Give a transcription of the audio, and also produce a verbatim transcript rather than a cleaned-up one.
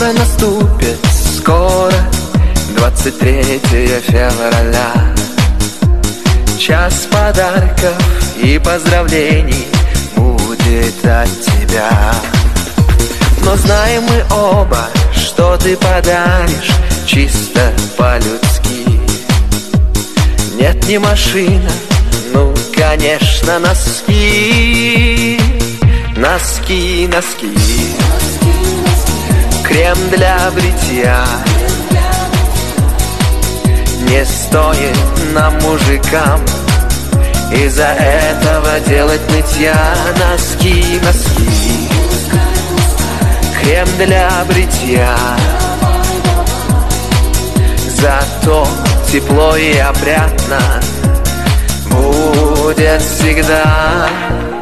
Скоро наступит, скоро двадцать третье февраля. Час подарков и поздравлений будет от тебя. Но знаем мы оба, что ты подаришь чисто по-людски. Нет, не машина, ну, конечно, носки. Носки, носки, крем для бритья. Не стоит нам, мужикам, из-за этого делать нытья. Носки, носки, крем для бритья. Зато тепло и опрятно будет всегда.